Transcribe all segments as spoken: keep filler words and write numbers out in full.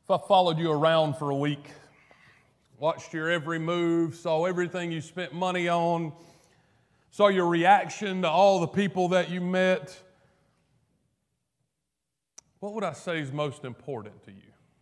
If I followed you around for a week, watched your every move, saw everything you spent money on, saw your reaction to all the people that you met, what would I say is most important to you?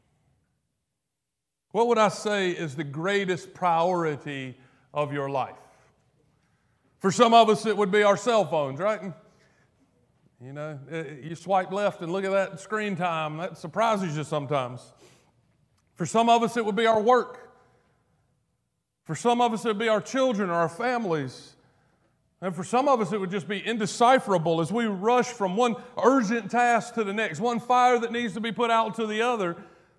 What would I say is the greatest priority of your life? For some of us, it would be our cell phones, right? You know, you swipe left and look at that screen time. That surprises you sometimes. For some of us, it would be our work. For some of us, it would be our children or our families. And for some of us, it would just be indecipherable as we rush from one urgent task to the next, one fire that needs to be put out to the other.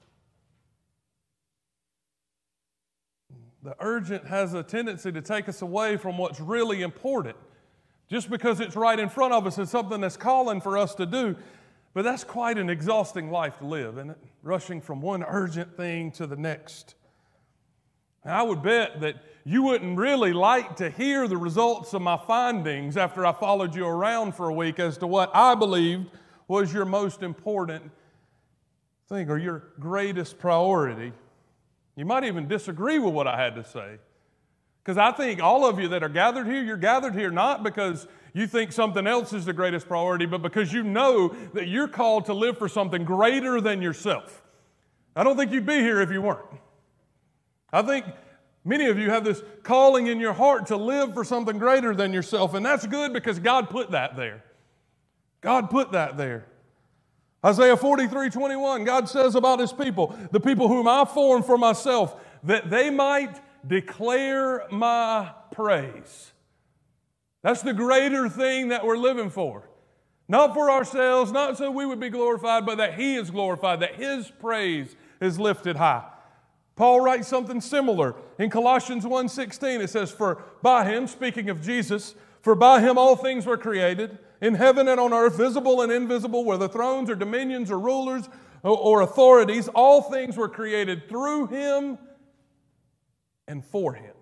The urgent has a tendency to take us away from what's really important. Just because it's right in front of us is something that's calling for us to do. But that's quite an exhausting life to live, isn't it? Rushing from one urgent thing to the next. Now, I would bet that you wouldn't really like to hear the results of my findings after I followed you around for a week as to what I believed was your most important thing or your greatest priority. You might even disagree with what I had to say. Because I think all of you that are gathered here, you're gathered here not because you think something else is the greatest priority, but because you know that you're called to live for something greater than yourself. I don't think you'd be here if you weren't. I think many of you have this calling in your heart to live for something greater than yourself, and that's good because God put that there. God put that there. Isaiah forty-three twenty-one, God says about His people, the people whom I formed for myself, that they might declare my praise. That's the greater thing that we're living for. Not for ourselves, not so we would be glorified, but that He is glorified, that His praise is lifted high. Paul writes something similar. In Colossians one sixteen, it says, For by Him, speaking of Jesus, for by Him all things were created, in heaven and on earth, visible and invisible, whether thrones or dominions or rulers or, or authorities, all things were created through Him and for Him.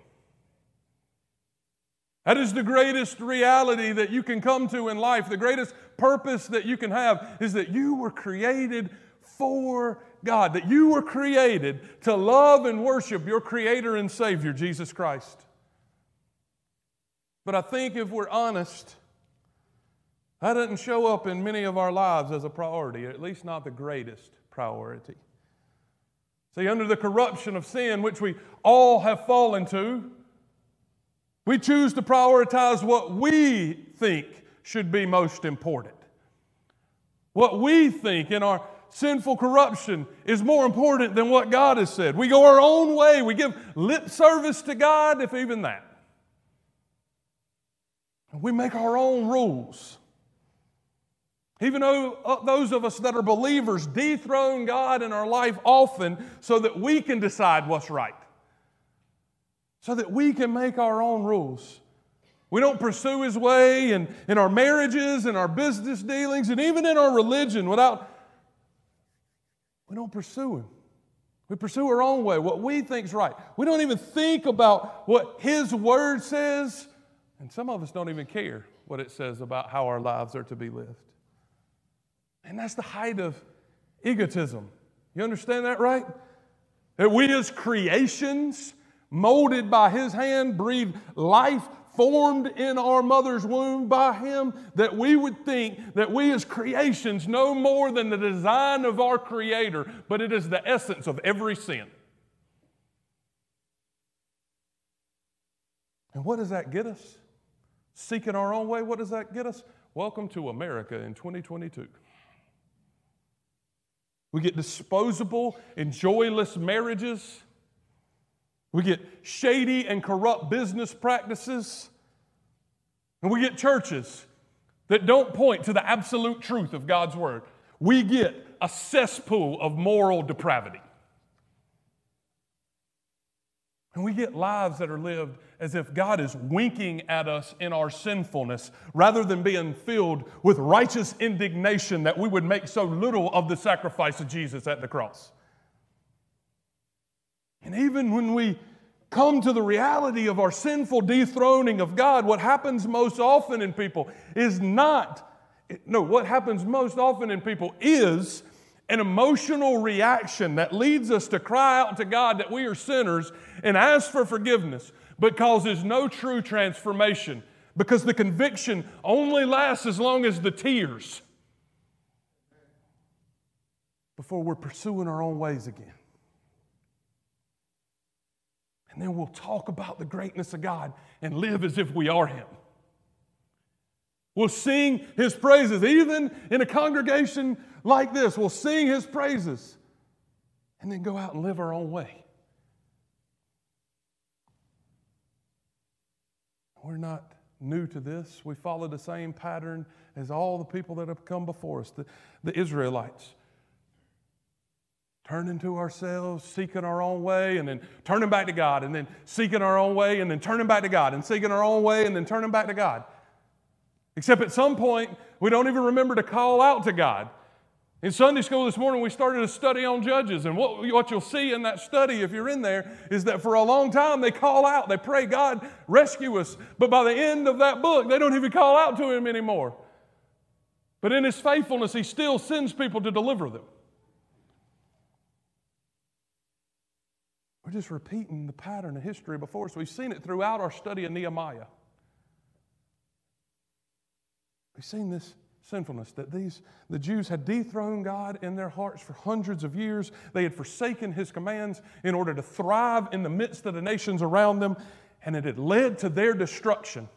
That is the greatest reality that you can come to in life. The greatest purpose that you can have is that you were created for God, that you were created to love and worship your Creator and Savior, Jesus Christ. But I think if we're honest, that doesn't show up in many of our lives as a priority, at least not the greatest priority. See, under the corruption of sin, which we all have fallen to, we choose to prioritize what we think should be most important. What we think in our sinful corruption is more important than what God has said. We go our own way. We give lip service to God, if even that. We make our own rules. Even though those of us that are believers dethrone God in our life often so that we can decide what's right. So that we can make our own rules. We don't pursue His way in, in our marriages, in our business dealings, and even in our religion without, we don't pursue Him. We pursue our own way, what we think is right. We don't even think about what His Word says, and some of us don't even care what it says about how our lives are to be lived. And that's the height of egotism. You understand that, right? That we as creations, molded by His hand, breathed life, formed in our mother's womb by Him, that we would think that we as creations know more than the design of our Creator, but it is the essence of every sin. And what does that get us? Seeking our own way, what does that get us? Welcome to America in twenty twenty-two. We get disposable and joyless marriages. We get shady and corrupt business practices. And we get churches that don't point to the absolute truth of God's Word. We get a cesspool of moral depravity. And we get lives that are lived as if God is winking at us in our sinfulness rather than being filled with righteous indignation that we would make so little of the sacrifice of Jesus at the cross. And even when we come to the reality of our sinful dethroning of God, what happens most often in people is not, no, what happens most often in people is an emotional reaction that leads us to cry out to God that we are sinners and ask for forgiveness, but causes no true transformation because the conviction only lasts as long as the tears before we're pursuing our own ways again. And then we'll talk about the greatness of God and live as if we are Him. We'll sing His praises, even in a congregation like this. We'll sing His praises and then go out and live our own way. We're not new to this. We follow the same pattern as all the people that have come before us, the, the Israelites. Turning to ourselves, seeking our own way, and then turning back to God, and then seeking our own way, and then turning back to God, and seeking our own way, and then turning back to God. Except at some point, we don't even remember to call out to God. In Sunday school this morning, we started a study on Judges, and what, what you'll see in that study, if you're in there, is that for a long time they call out, they pray, God, rescue us. But by the end of that book, they don't even call out to Him anymore. But in His faithfulness, He still sends people to deliver them. We're just repeating the pattern of history before us. We've seen it throughout our study of Nehemiah. We've seen this sinfulness, that these the Jews had dethroned God in their hearts for hundreds of years. They had forsaken His commands in order to thrive in the midst of the nations around them, and it had led to their destruction.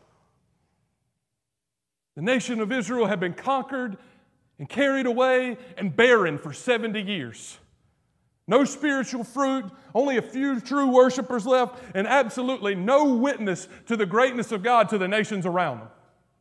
The nation of Israel had been conquered and carried away and barren for seventy years. No spiritual fruit, only a few true worshipers left, and absolutely no witness to the greatness of God to the nations around them.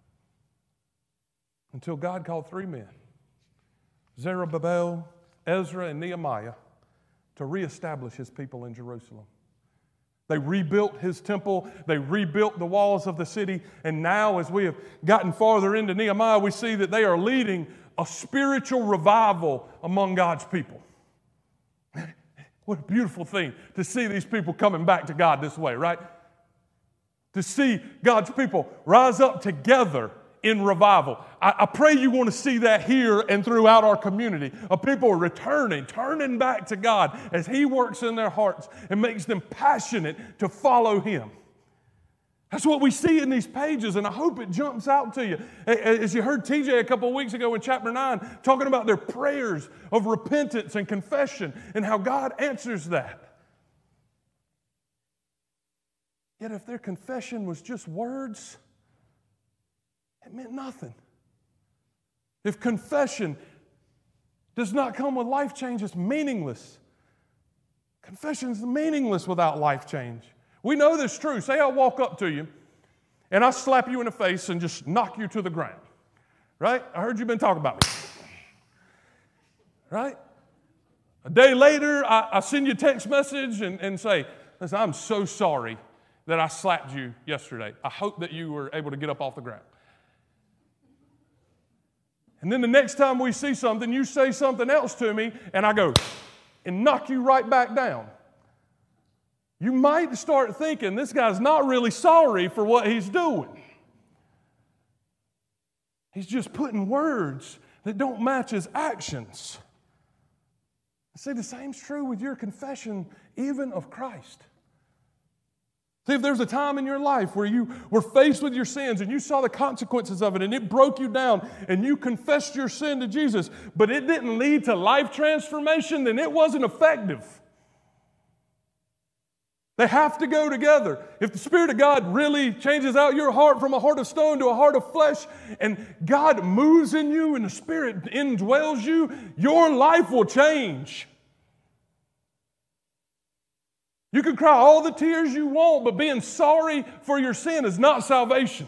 Until God called three men, Zerubbabel, Ezra, and Nehemiah, to reestablish His people in Jerusalem. They rebuilt His temple, they rebuilt the walls of the city, and now as we have gotten farther into Nehemiah, we see that they are leading a spiritual revival among God's people. What a beautiful thing to see these people coming back to God this way, right? To see God's people rise up together in revival. I, I pray you want to see that here and throughout our community. Of people returning, turning back to God as He works in their hearts and makes them passionate to follow Him. That's what we see in these pages, and I hope it jumps out to you. As you heard T J a couple of weeks ago in chapter nine, talking about their prayers of repentance and confession and how God answers that. Yet if their confession was just words, it meant nothing. If confession does not come with life change, it's meaningless. Confession is meaningless without life change. We know this is true. Say I walk up to you and I slap you in the face and just knock you to the ground. Right? I heard you've been talking about me. Right? A day later, I, I send you a text message and, and say, listen, I'm so sorry that I slapped you yesterday. I hope that you were able to get up off the ground. And then the next time we see something, you say something else to me, and I go and knock you right back down. You might start thinking this guy's not really sorry for what he's doing. He's just putting words that don't match his actions. See, the same's true with your confession, even of Christ. See, if there's a time in your life where you were faced with your sins and you saw the consequences of it and it broke you down and you confessed your sin to Jesus, but it didn't lead to life transformation, then it wasn't effective. They have to go together. If the Spirit of God really changes out your heart from a heart of stone to a heart of flesh, and God moves in you and the Spirit indwells you, your life will change. You can cry all the tears you want, but being sorry for your sin is not salvation.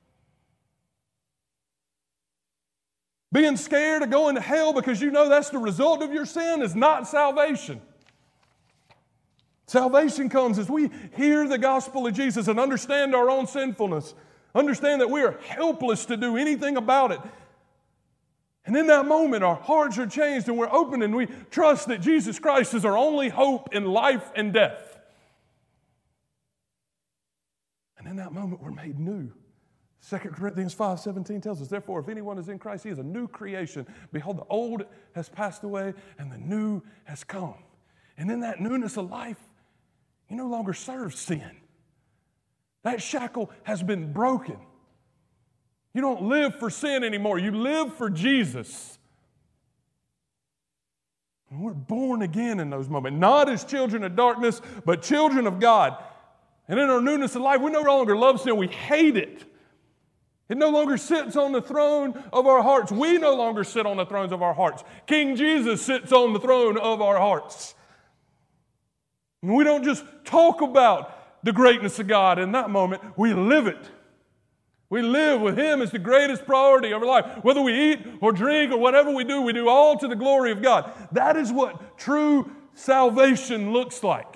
Being scared of going to hell because you know that's the result of your sin is not salvation. Salvation comes as we hear the gospel of Jesus and understand our own sinfulness, understand that we are helpless to do anything about it. And in that moment, our hearts are changed and we're open and we trust that Jesus Christ is our only hope in life and death. And in that moment, we're made new, Second Corinthians five seventeen tells us, therefore, if anyone is in Christ, he is a new creation. Behold, the old has passed away, and the new has come. And in that newness of life, you no longer serve sin. That shackle has been broken. You don't live for sin anymore. You live for Jesus. And we're born again in those moments, not as children of darkness, but children of God. And in our newness of life, we no longer love sin. We hate it. It no longer sits on the throne of our hearts. We no longer sit on the thrones of our hearts. King Jesus sits on the throne of our hearts. And we don't just talk about the greatness of God in that moment. We live it. We live with Him as the greatest priority of our life. Whether we eat or drink or whatever we do, we do all to the glory of God. That is what true salvation looks like.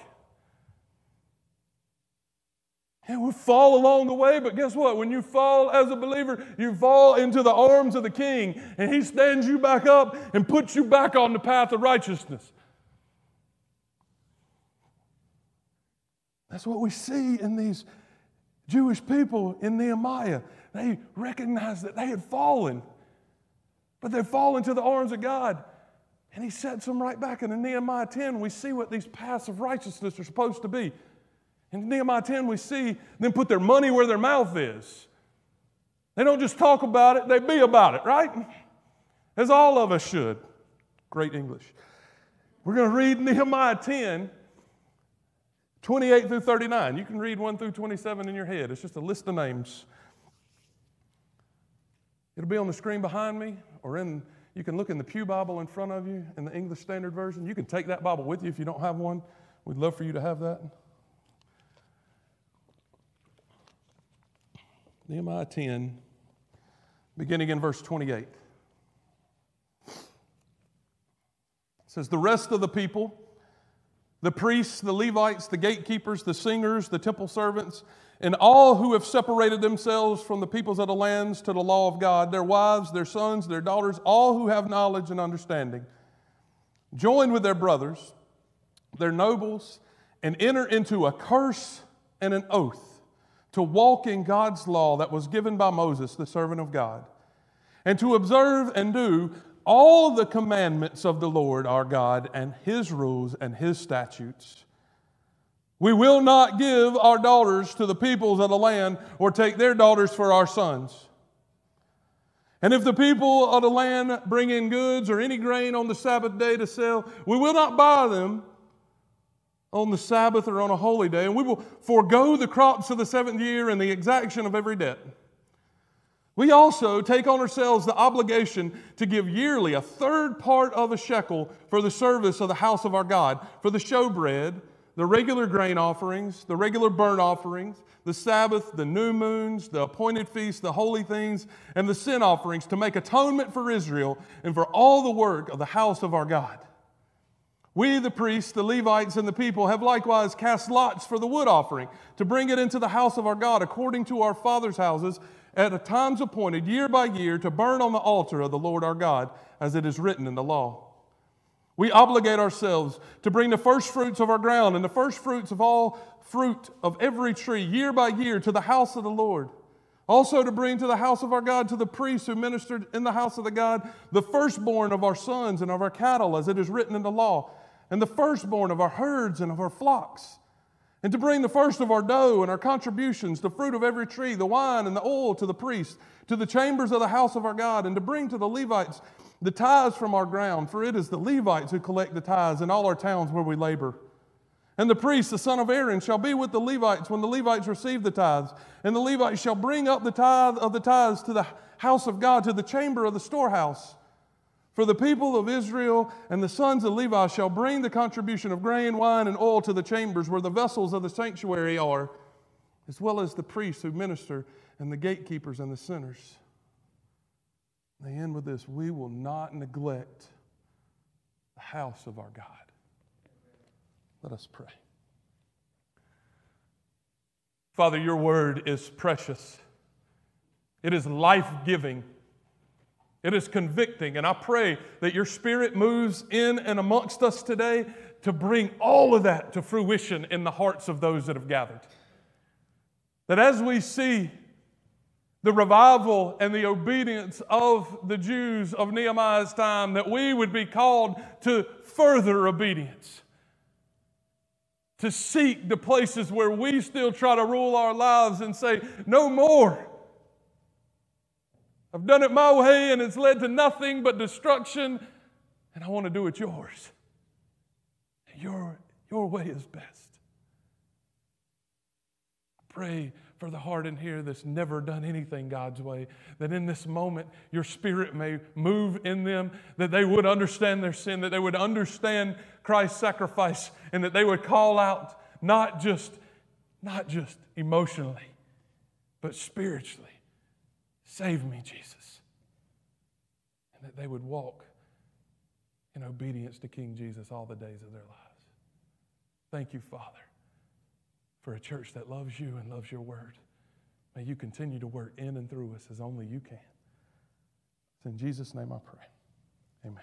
And we fall along the way, but guess what? When you fall as a believer, you fall into the arms of the King, and He stands you back up and puts you back on the path of righteousness. That's what we see in these Jewish people in Nehemiah. They recognized that they had fallen, but they've fallen to the arms of God, and He sets them right back. And in Nehemiah ten, we see what these paths of righteousness are supposed to be. In Nehemiah ten, we see them put their money where their mouth is. They don't just talk about it, they be about it, right? As all of us should. Great English. We're going to read Nehemiah ten, twenty-eight through thirty-nine. You can read one through twenty-seven in your head. It's just a list of names. It'll be on the screen behind me, or in, you can look in the Pew Bible in front of you in the English Standard Version. You can take that Bible with you if you don't have one. We'd love for you to have that. Nehemiah ten, beginning in verse twenty-eight. It says, the rest of the people, the priests, the Levites, the gatekeepers, the singers, the temple servants, and all who have separated themselves from the peoples of the lands to the law of God, their wives, their sons, their daughters, all who have knowledge and understanding, join with their brothers, their nobles, and enter into a curse and an oath to walk in God's law that was given by Moses, the servant of God, and to observe and do all the commandments of the Lord our God and His rules and His statutes. We will not give our daughters to the peoples of the land or take their daughters for our sons. And if the people of the land bring in goods or any grain on the Sabbath day to sell, we will not buy them on the Sabbath or on a holy day, and we will forego the crops of the seventh year and the exaction of every debt. We also take on ourselves the obligation to give yearly a third part of a shekel for the service of the house of our God, for the showbread, the regular grain offerings, the regular burnt offerings, the Sabbath, the new moons, the appointed feasts, the holy things, and the sin offerings, to make atonement for Israel and for all the work of the house of our God. We, the priests, the Levites, and the people have likewise cast lots for the wood offering to bring it into the house of our God according to our fathers' houses at a times appointed year by year to burn on the altar of the Lord our God, as it is written in the law. We obligate ourselves to bring the first fruits of our ground and the first fruits of all fruit of every tree year by year to the house of the Lord. Also to bring to the house of our God, to the priests who ministered in the house of the God, the firstborn of our sons and of our cattle, as it is written in the law, and the firstborn of our herds and of our flocks. And to bring the first of our dough and our contributions, the fruit of every tree, the wine and the oil to the priests, to the chambers of the house of our God, and to bring to the Levites the tithes from our ground, for it is the Levites who collect the tithes in all our towns where we labor. And the priest, the son of Aaron, shall be with the Levites when the Levites receive the tithes. And the Levites shall bring up the tithe of the tithes to the house of God, to the chamber of the storehouse. For the people of Israel and the sons of Levi shall bring the contribution of grain, wine, and oil to the chambers where the vessels of the sanctuary are, as well as the priests who minister and the gatekeepers and the sinners. They end with this: we will not neglect the house of our God. Let us pray. Father, your word is precious. It is life-giving. It is convicting, and I pray that your Spirit moves in and amongst us today to bring all of that to fruition in the hearts of those that have gathered. That as we see the revival and the obedience of the Jews of Nehemiah's time, that we would be called to further obedience, to seek the places where we still try to rule our lives and say, no more. I've done it my way and it's led to nothing but destruction, and I want to do it yours. Your, your way is best. Pray for the heart in here that's never done anything God's way, that in this moment your Spirit may move in them, that they would understand their sin, that they would understand Christ's sacrifice, and that they would call out not just, not just emotionally, but spiritually, save me, Jesus. And that they would walk in obedience to King Jesus all the days of their lives. Thank you, Father, for a church that loves you and loves your word. May you continue to work in and through us as only you can. It's in Jesus' name I pray. Amen.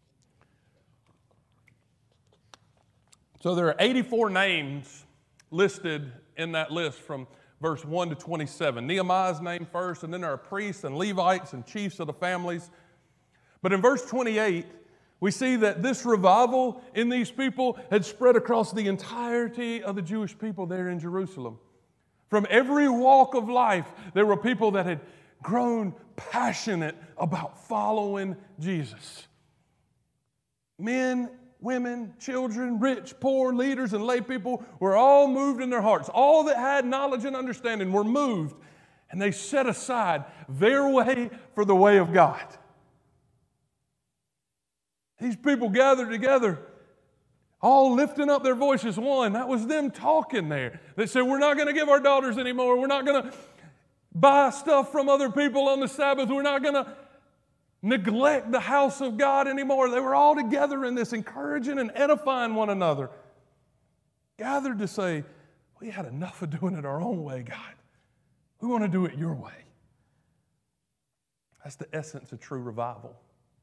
So there are eighty-four names listed in that list from verse one to twenty-seven. Nehemiah's name first, and then there are priests and Levites and chiefs of the families. But in verse twenty-eight, we see that this revival in these people had spread across the entirety of the Jewish people there in Jerusalem. From every walk of life, there were people that had grown passionate about following Jesus. Men, women, children, rich, poor, leaders, and lay people were all moved in their hearts. All that had knowledge and understanding were moved, and they set aside their way for the way of God. These people gathered together, all lifting up their voices. One, that was them talking there. They said, we're not going to give our daughters anymore. We're not going to buy stuff from other people on the Sabbath. We're not going to neglect the house of God anymore. They were all together in this, encouraging and edifying one another. Gathered to say, we had enough of doing it our own way, God. We want to do it your way. That's the essence of true revival.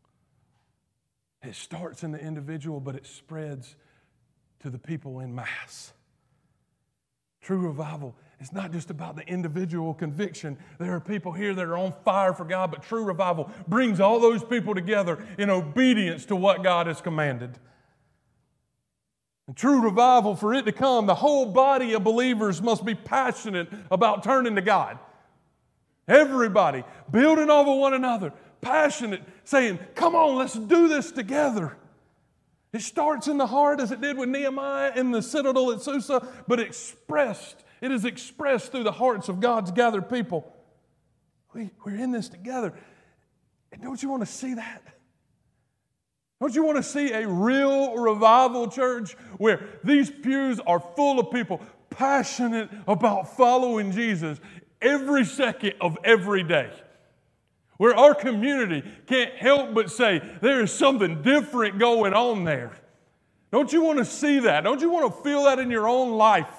It starts in the individual, but it spreads to the people in mass. True revival is not just about the individual conviction. There are people here that are on fire for God, but true revival brings all those people together in obedience to what God has commanded. And true revival, for it to come, the whole body of believers must be passionate about turning to God. Everybody building over one another, passionate, saying, come on, let's do this together. It starts in the heart as it did with Nehemiah in the citadel at Susa, but expressed, it is expressed through the hearts of God's gathered people. We, we're in this together. And don't you want to see that? Don't you want to see a real revival church where these pews are full of people passionate about following Jesus every second of every day? Where our community can't help but say, there is something different going on there. Don't you want to see that? Don't you want to feel that in your own life?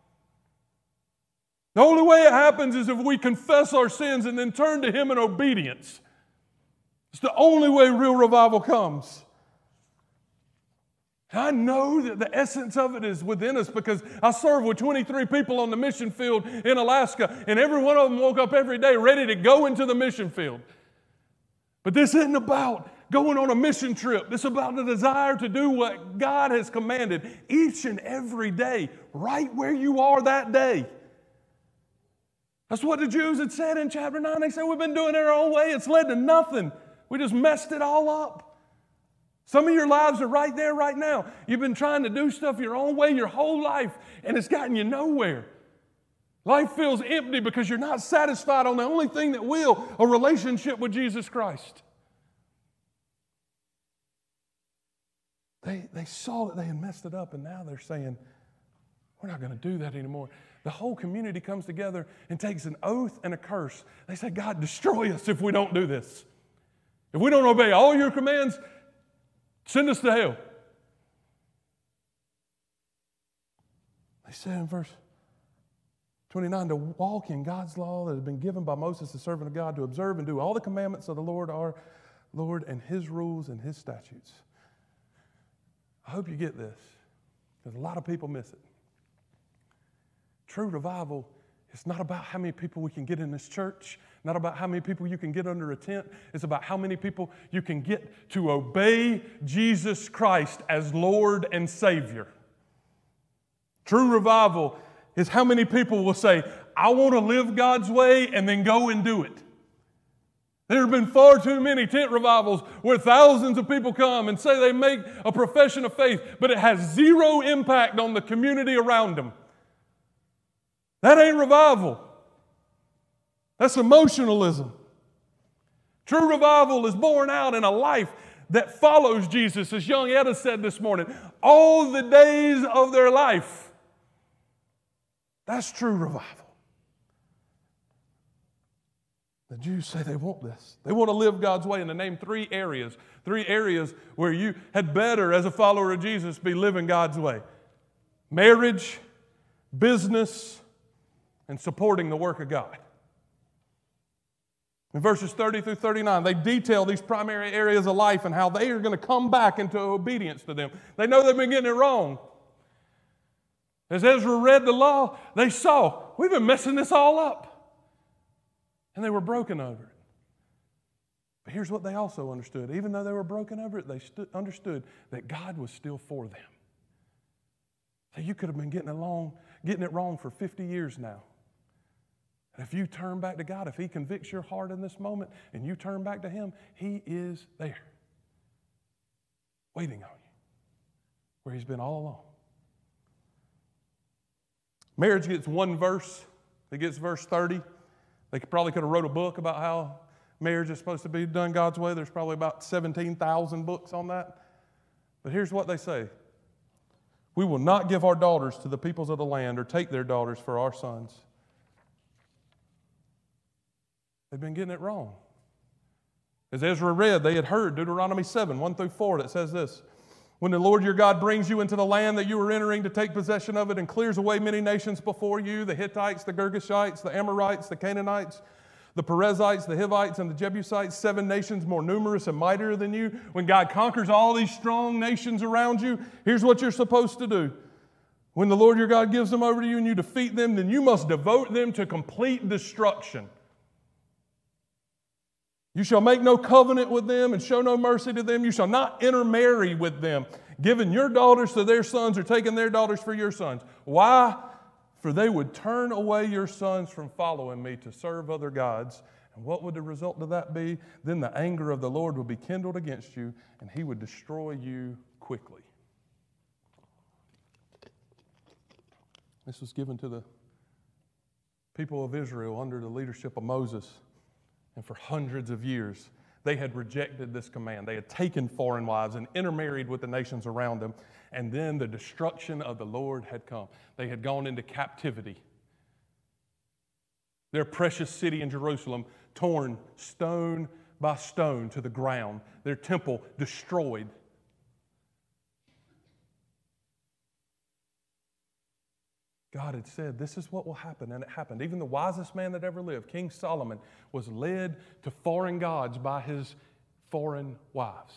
The only way it happens is if we confess our sins and then turn to Him in obedience. It's the only way real revival comes. I know that the essence of it is within us because I serve with twenty-three people on the mission field in Alaska, and every one of them woke up every day ready to go into the mission field. But this isn't about going on a mission trip. This is about the desire to do what God has commanded each and every day, right where you are that day. That's what the Jews had said in chapter nine. They said, we've been doing it our own way. It's led to nothing. We just messed it all up. Some of your lives are right there right now. You've been trying to do stuff your own way your whole life, and it's gotten you nowhere. Life feels empty because you're not satisfied on the only thing that will, a relationship with Jesus Christ. They, they saw that they had messed it up, and now they're saying, we're not going to do that anymore. The whole community comes together and takes an oath and a curse. They say, God, destroy us if we don't do this. If we don't obey all your commands, send us to hell. They said in verse twenty-nine, to walk in God's law that has been given by Moses, the servant of God, to observe and do all the commandments of the Lord our Lord and His rules and His statutes. I hope you get this, because a lot of people miss it. True revival It's not about how many people we can get in this church, not about how many people you can get under a tent. It's about how many people you can get to obey Jesus Christ as Lord and Savior. True revival is how many people will say, I want to live God's way, and then go and do it. There have been far too many tent revivals where thousands of people come and say they make a profession of faith, but it has zero impact on the community around them. That ain't revival. That's emotionalism. True revival is born out in a life that follows Jesus, as young Etta said this morning, all the days of their life. That's true revival. The Jews say they want this. They want to live God's way, and to name three areas, three areas where you had better, as a follower of Jesus, be living God's way. Marriage, business, and supporting the work of God. In verses thirty through thirty-nine, they detail these primary areas of life and how they are going to come back into obedience to them. They know they've been getting it wrong. As Ezra read the law, they saw, we've been messing this all up. And they were broken over it. But here's what they also understood. Even though they were broken over it, they stu- understood that God was still for them. So you could have been getting along, getting it wrong for fifty years now. And if you turn back to God, if He convicts your heart in this moment and you turn back to Him, He is there, waiting on you, where He's been all along. Marriage gets one verse. It gets verse thirty. They probably could have wrote a book about how marriage is supposed to be done God's way. There's probably about seventeen thousand books on that. But here's what they say. We will not give our daughters to the peoples of the land or take their daughters for our sons. They've been getting it wrong. As Ezra read, they had heard Deuteronomy seven, one through four, that says this. When the Lord your God brings you into the land that you are entering to take possession of it and clears away many nations before you, the Hittites, the Girgashites, the Amorites, the Canaanites, the Perizzites, the Hivites, and the Jebusites, seven nations more numerous and mightier than you. When God conquers all these strong nations around you, here's what you're supposed to do. When the Lord your God gives them over to you and you defeat them, then you must devote them to complete destruction. You shall make no covenant with them and show no mercy to them. You shall not intermarry with them, giving your daughters to their sons or taking their daughters for your sons. Why? For they would turn away your sons from following me to serve other gods. And what would the result of that be? Then the anger of the Lord would be kindled against you, and He would destroy you quickly. This was given to the people of Israel under the leadership of Moses. And for hundreds of years, they had rejected this command. They had taken foreign wives and intermarried with the nations around them. And then the destruction of the Lord had come. They had gone into captivity. Their precious city in Jerusalem torn stone by stone to the ground. Their temple destroyed. God had said, this is what will happen, and it happened. Even the wisest man that ever lived, King Solomon, was led to foreign gods by his foreign wives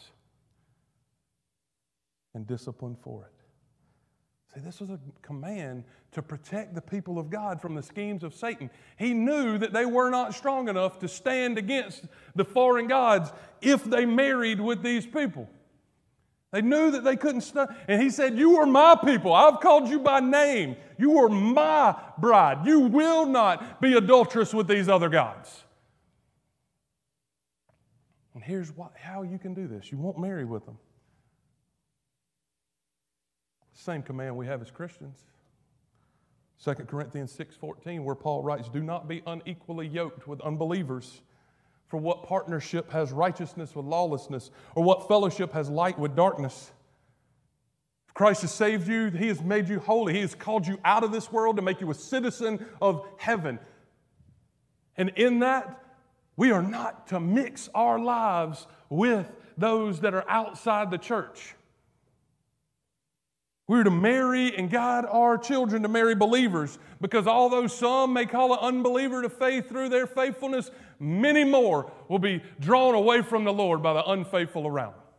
and disciplined for it. See, this was a command to protect the people of God from the schemes of Satan. He knew that they were not strong enough to stand against the foreign gods if they married with these people. They knew that they couldn't stand. And He said, you are my people. I've called you by name. You are my bride. You will not be adulterous with these other gods. And here's what, how you can do this. You won't marry with them. Same command we have as Christians. Second Corinthians six fourteen, where Paul writes, do not be unequally yoked with unbelievers. For what partnership has righteousness with lawlessness? Or what fellowship has light with darkness? If Christ has saved you, He has made you holy. He has called you out of this world to make you a citizen of heaven. And in that, we are not to mix our lives with those that are outside the church. We're to marry and guide our children to marry believers, because although some may call an unbeliever to faith through their faithfulness, many more will be drawn away from the Lord by the unfaithful around them.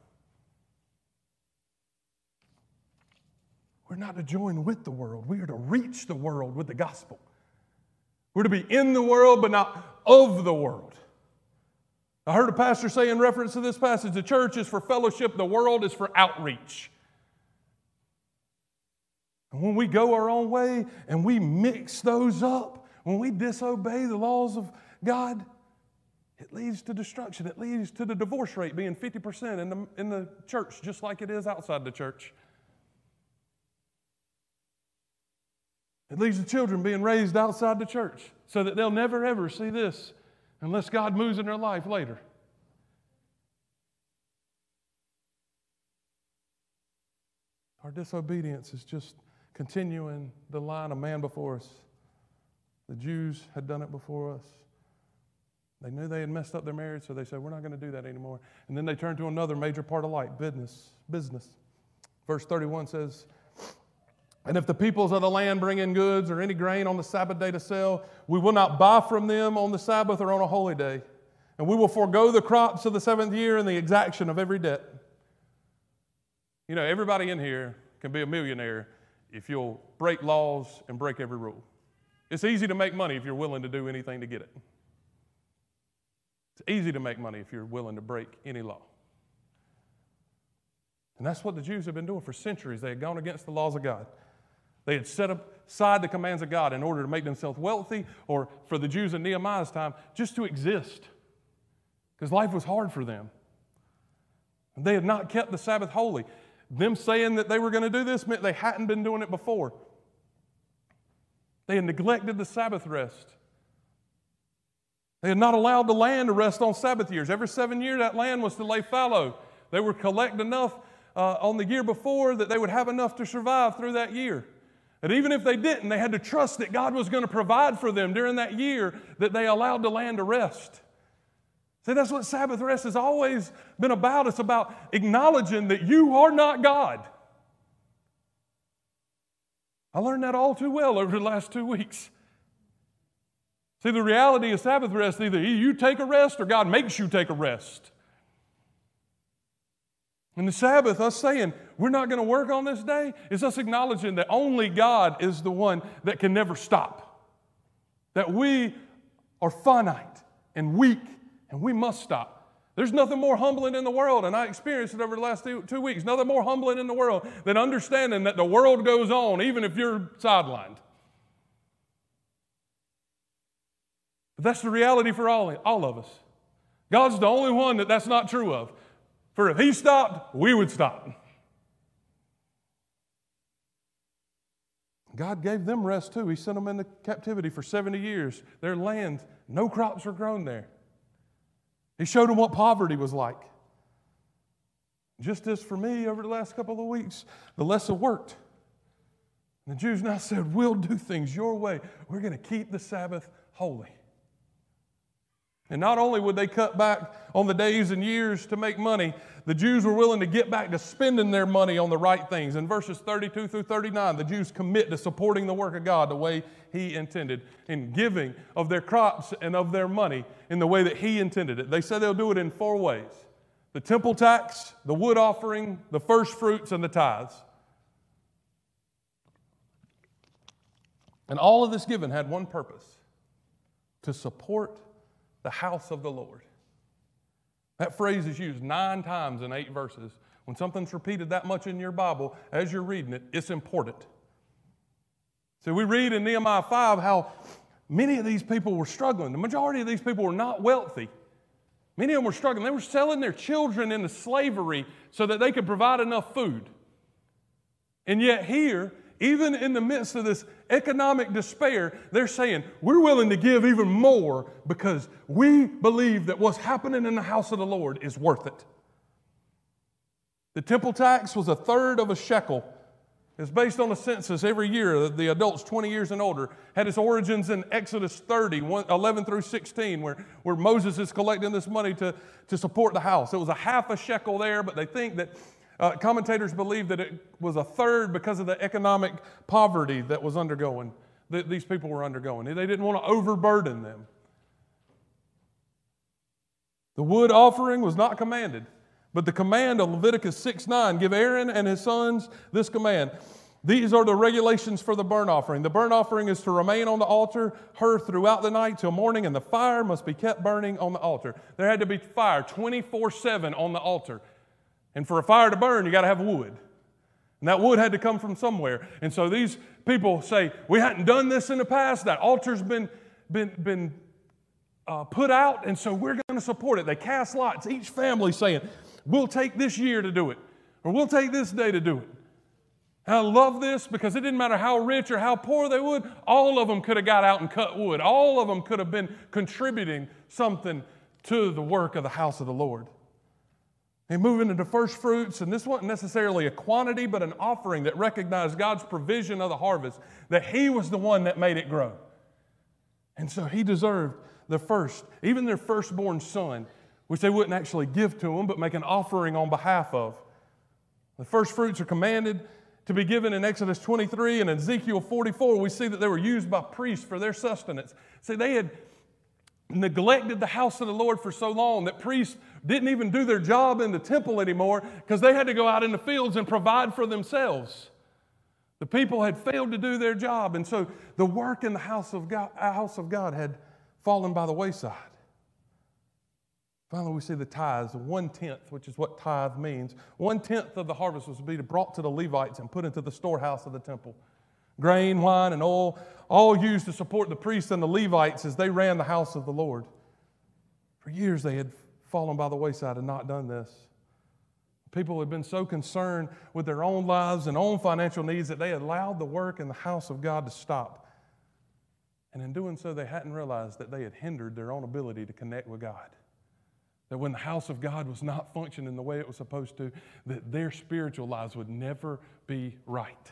We're not to join with the world. We are to reach the world with the gospel. We're to be in the world, but not of the world. I heard a pastor say in reference to this passage, the church is for fellowship, the world is for outreach. And when we go our own way and we mix those up, when we disobey the laws of God, it leads to destruction. It leads to the divorce rate being fifty percent in the, in the church, just like it is outside the church. It leads to children being raised outside the church so that they'll never, ever see this unless God moves in their life later. Our disobedience is just continuing the line of man before us. The Jews had done it before us. They knew they had messed up their marriage, so they said, we're not going to do that anymore. And then they turned to another major part of life, business. business. Verse thirty-one says, and if the peoples of the land bring in goods or any grain on the Sabbath day to sell, we will not buy from them on the Sabbath or on a holy day. And we will forego the crops of the seventh year and the exaction of every debt. You know, everybody in here can be a millionaire if you'll break laws and break every rule. It's easy to make money if you're willing to do anything to get it. It's easy to make money if you're willing to break any law. And that's what the Jews have been doing for centuries. They had gone against the laws of God. They had set aside the commands of God in order to make themselves wealthy, or for the Jews in Nehemiah's time, just to exist. Because life was hard for them. They had not kept the Sabbath holy. Them saying that they were going to do this meant they hadn't been doing it before. They had neglected the Sabbath rest. They had not allowed the land to rest on Sabbath years. Every seven years, that land was to lay fallow. They would collect enough uh, on the year before that they would have enough to survive through that year. And even if they didn't, they had to trust that God was going to provide for them during that year that they allowed the land to rest. See, that's what Sabbath rest has always been about. It's about acknowledging that you are not God. I learned that all too well over the last two weeks. See, the reality of Sabbath rest, either you take a rest or God makes you take a rest. And the Sabbath, us saying, we're not going to work on this day, is us acknowledging that only God is the one that can never stop. That we are finite and weak, and we must stop. There's nothing more humbling in the world, and I experienced it over the last two, two weeks, nothing more humbling in the world than understanding that the world goes on even if you're sidelined. But that's the reality for all, all of us. God's the only one that that's not true of. For if He stopped, we would stop. God gave them rest too. He sent them into captivity for seventy years. Their land, no crops were grown there. He showed them what poverty was like. Just as for me over the last couple of weeks, the lesson worked. And the Jews now said, we'll do things your way. We're going to keep the Sabbath holy. And not only would they cut back on the days and years to make money, the Jews were willing to get back to spending their money on the right things. In verses thirty-two through thirty-nine, the Jews commit to supporting the work of God the way He intended, in giving of their crops and of their money in the way that He intended it. They said they'll do it in four ways: the temple tax, the wood offering, the first fruits, and the tithes. And all of this giving had one purpose: to support the house of the Lord. That phrase is used nine times in eight verses. When something's repeated that much in your Bible, as you're reading it, it's important. So we read in Nehemiah five how many of these people were struggling. The majority of these people were not wealthy. Many of them were struggling. They were selling their children into slavery so that they could provide enough food. And yet here, even in the midst of this economic despair, they're saying, we're willing to give even more because we believe that what's happening in the house of the Lord is worth it. The temple tax was a third of a shekel. It's based on a census every year. The adults twenty years and older had its origins in Exodus thirty, eleven through sixteen, where, where Moses is collecting this money to, to support the house. It was a half a shekel there, but they think that Uh, commentators believe that it was a third because of the economic poverty that was undergoing, that these people were undergoing. They didn't want to overburden them. The wood offering was not commanded, but the command of Leviticus six nine, give Aaron and his sons this command: These are the regulations for the burnt offering. The burnt offering is to remain on the altar, her throughout the night till morning, and the fire must be kept burning on the altar. There had to be fire twenty-four seven on the altar. And for a fire to burn, you got to have wood. And that wood had to come from somewhere. And so these people say, we hadn't done this in the past. That altar's been, been, been uh, put out, and so we're going to support it. They cast lots, each family saying, we'll take this year to do it, or we'll take this day to do it. And I love this because it didn't matter how rich or how poor they would, all of them could have got out and cut wood. All of them could have been contributing something to the work of the house of the Lord. And moving into first fruits, and this wasn't necessarily a quantity, but an offering that recognized God's provision of the harvest, that He was the one that made it grow. And so He deserved the first, even their firstborn son, which they wouldn't actually give to Him, but make an offering on behalf of. The first fruits are commanded to be given in Exodus twenty-three, and in Ezekiel forty-four, we see that they were used by priests for their sustenance. See, they had neglected the house of the Lord for so long that priests didn't even do their job in the temple anymore because they had to go out in the fields and provide for themselves. The people had failed to do their job, and so the work in the house of God, house of God had fallen by the wayside. Finally, we see the tithes, one-tenth, which is what tithe means. One-tenth of the harvest was to be brought to the Levites and put into the storehouse of the temple. Grain, wine, and oil, all used to support the priests and the Levites as they ran the house of the Lord. For years they had fallen by the wayside and not done this. People had been so concerned with their own lives and own financial needs that they had allowed the work in the house of God to stop. And in doing so, they hadn't realized that they had hindered their own ability to connect with God. That when the house of God was not functioning the way it was supposed to, that their spiritual lives would never be right.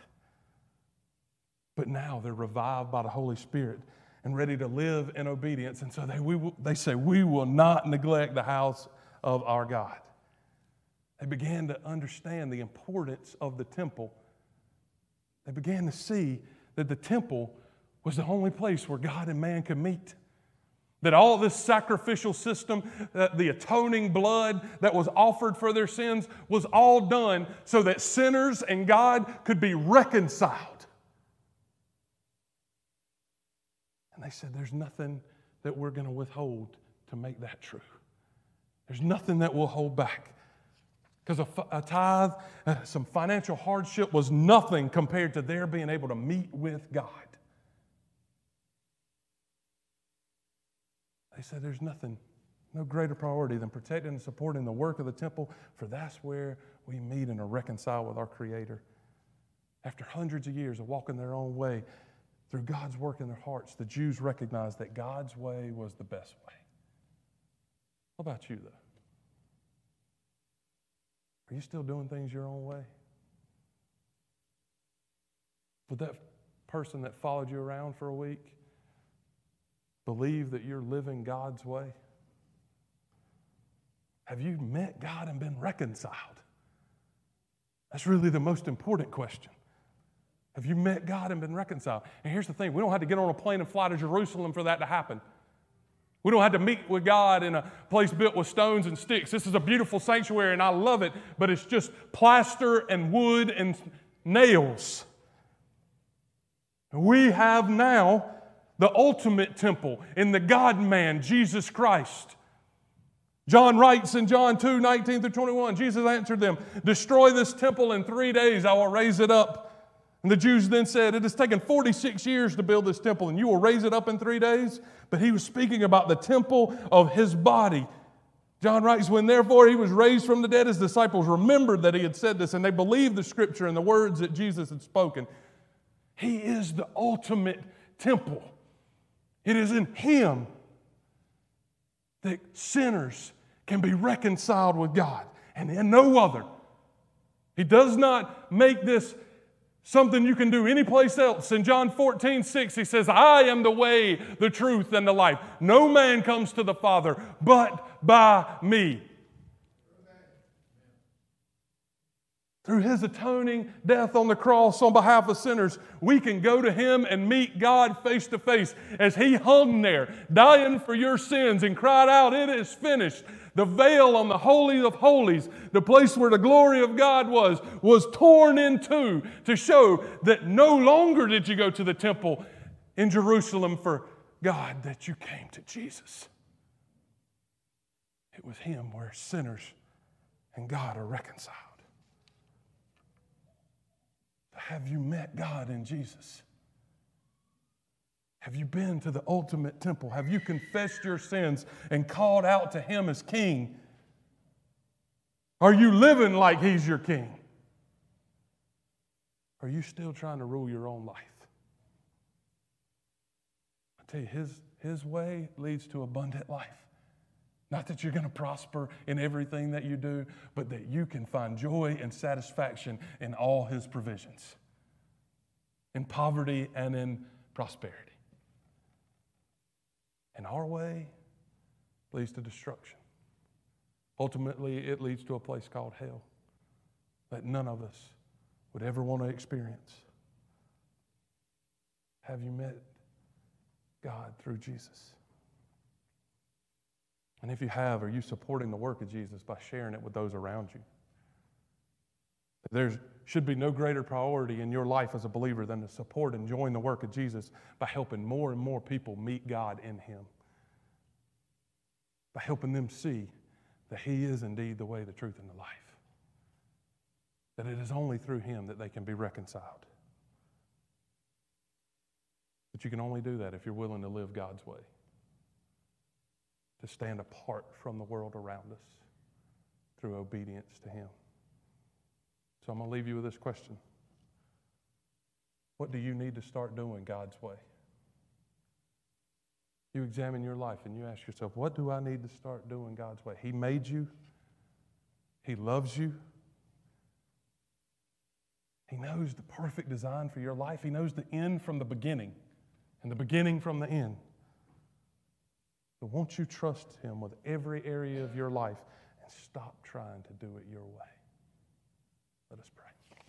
But now they're revived by the Holy Spirit and ready to live in obedience. And so they, we will, they say, we will not neglect the house of our God. They began to understand the importance of the temple. They began to see that the temple was the only place where God and man could meet. That all this sacrificial system, uh, the atoning blood that was offered for their sins was all done so that sinners and God could be reconciled. And they said, there's nothing that we're going to withhold to make that true. There's nothing that we'll hold back. Because a, a tithe, uh, some financial hardship was nothing compared to their being able to meet with God. They said there's nothing, no greater priority than protecting and supporting the work of the temple, for that's where we meet and are reconciled with our Creator. After hundreds of years of walking their own way, through God's work in their hearts, the Jews recognized that God's way was the best way. What about you, though? Are you still doing things your own way? Would that person that followed you around for a week believe that you're living God's way? Have you met God and been reconciled? That's really the most important question. Have you met God and been reconciled? And here's the thing, we don't have to get on a plane and fly to Jerusalem for that to happen. We don't have to meet with God in a place built with stones and sticks. This is a beautiful sanctuary and I love it, but it's just plaster and wood and nails. We have now the ultimate temple in the God-man, Jesus Christ. John writes in John two, nineteen through twenty-one, Jesus answered them, destroy this temple in three days, I will raise it up. And the Jews then said, it has taken forty-six years to build this temple, and you will raise it up in three days? But he was speaking about the temple of his body. John writes, when therefore he was raised from the dead, his disciples remembered that he had said this, and they believed the scripture and the words that Jesus had spoken. He is the ultimate temple. It is in him that sinners can be reconciled with God, and in no other. He does not make this something you can do anyplace else. In John fourteen, six, he says, I am the way, the truth, and the life. No man comes to the Father but by me. Through his atoning death on the cross on behalf of sinners, we can go to him and meet God face to face as he hung there, dying for your sins and cried out, it is finished. The veil on the Holy of Holies, the place where the glory of God was, was torn in two to show that no longer did you go to the temple in Jerusalem for God, that you came to Jesus. It was Him where sinners and God are reconciled. Have you met God in Jesus? Have you been to the ultimate temple? Have you confessed your sins and called out to Him as King? Are you living like He's your King? Are you still trying to rule your own life? I tell you, His, His way leads to abundant life. Not that you're going to prosper in everything that you do, but that you can find joy and satisfaction in all His provisions, in poverty and in prosperity. And our way leads to destruction. Ultimately, it leads to a place called hell that none of us would ever want to experience. Have you met God through Jesus? And if you have, are you supporting the work of Jesus by sharing it with those around you? There should be no greater priority in your life as a believer than to support and join the work of Jesus by helping more and more people meet God in Him. By helping them see that He is indeed the way, the truth, and the life. That it is only through Him that they can be reconciled. But you can only do that if you're willing to live God's way. To stand apart from the world around us through obedience to Him. So I'm going to leave you with this question. What do you need to start doing God's way? You examine your life and you ask yourself, what do I need to start doing God's way? He made you. He loves you. He knows the perfect design for your life. He knows the end from the beginning and the beginning from the end. So won't you trust Him with every area of your life and stop trying to do it your way? Let us pray.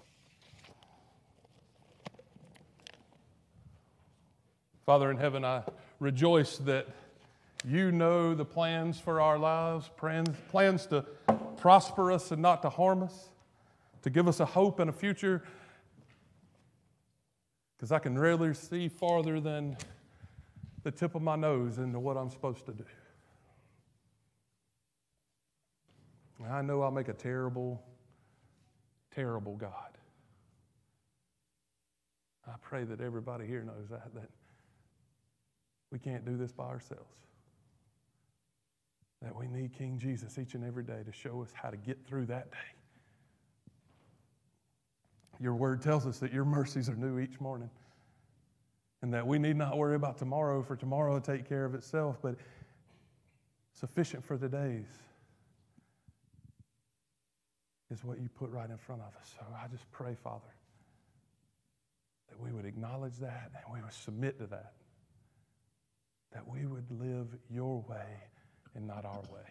Father in heaven, I rejoice that You know the plans for our lives, plans, plans to prosper us and not to harm us, to give us a hope and a future, because I can rarely see farther than the tip of my nose into what I'm supposed to do. And I know I'll make a terrible, terrible God. I pray that everybody here knows that, that we can't do this by ourselves. That we need King Jesus each and every day to show us how to get through that day. Your word tells us that Your mercies are new each morning. And that we need not worry about tomorrow, for tomorrow will take care of itself, but sufficient for the days is what You put right in front of us. So I just pray, Father, that we would acknowledge that and we would submit to that. That we would live Your way and not our way.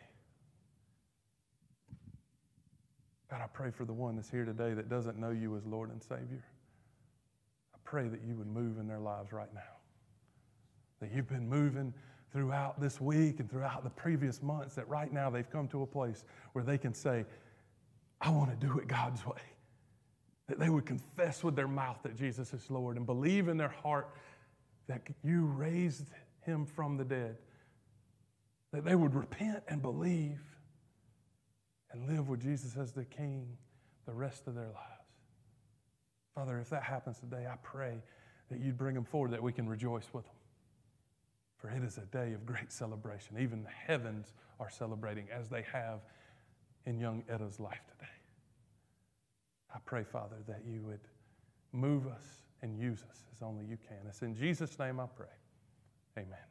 God, I pray for the one that's here today that doesn't know You as Lord and Savior. I pray that You would move in their lives right now. That You've been moving throughout this week and throughout the previous months, that right now they've come to a place where they can say, I want to do it God's way. That they would confess with their mouth that Jesus is Lord and believe in their heart that You raised Him from the dead. That they would repent and believe and live with Jesus as the King the rest of their lives. Father, if that happens today, I pray that You'd bring them forward, that we can rejoice with them. For it is a day of great celebration. Even the heavens are celebrating as they have in young Etta's life today. I pray, Father, that You would move us and use us as only You can. It's in Jesus' name I pray. Amen.